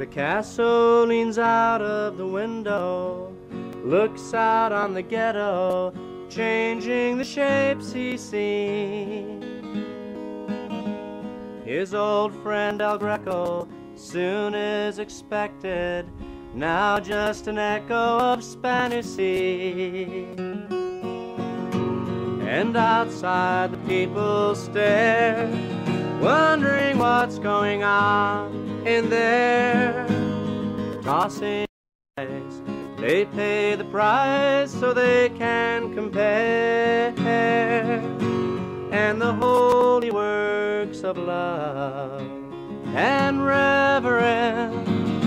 Picasso leans out of the window, looks out on the ghetto, changing the shapes he sees. His old friend El Greco soon is expected, now just an echo of Spanish Sea. And outside the people stare, wondering what's going on in there. Tossing dice, they pay the price so they can compare. And the holy works of love and reverence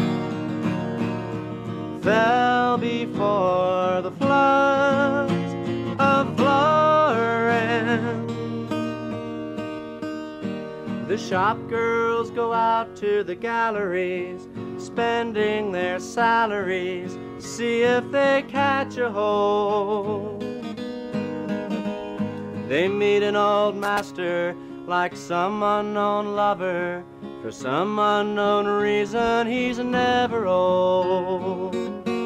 fell before the floods of Florence. The shop girls go out to the galleries, spending their salaries, see if they catch a hold. They meet an old master like some unknown lover. For some unknown reason he's never old.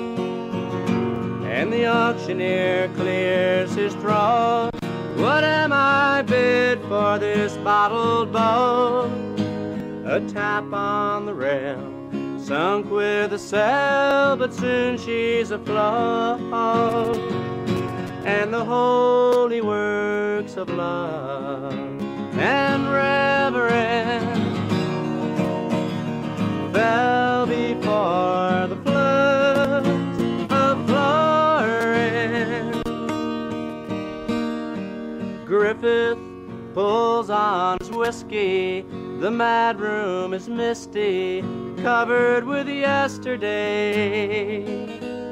And the auctioneer clears his throat. What am I bid for this bottled boat? A tap on the rail, sunk with a sail, but soon she's afloat. And the holy works of love and reverence fell before the floods of Florence. Griffith pulls on his whiskey, the mad room is misty, covered with yesterday.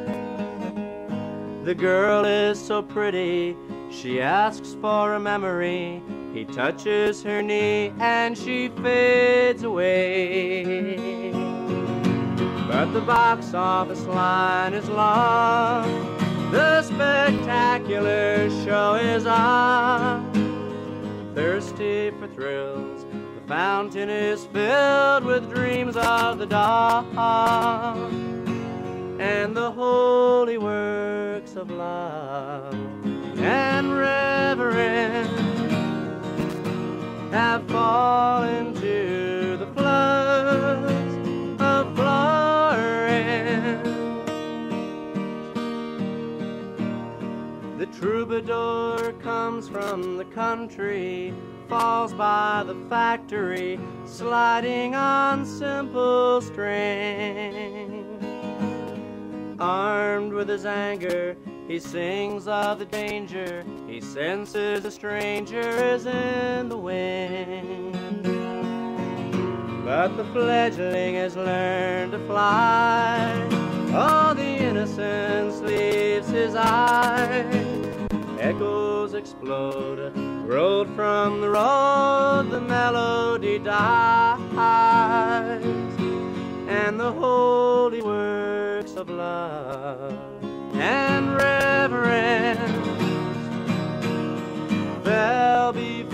The girl is so pretty, she asks for a memory. He touches her knee and she fades away. But the box office line is long, the spectacular show is on. Thirsty for thrills, the fountain is filled with dreams of the dawn. And the holy works of love and reverence have fallen to the floods of Florence. The troubadour comes from the country, falls by the factory, sliding on simple strings. Armed with his anger, he sings of the danger. He senses a stranger is in the wind. But the fledgling has learned to fly. All the innocence leaves his eyes. Echoes explode, rolled from the road, the melody dies. And the holy works of love and reverence fell before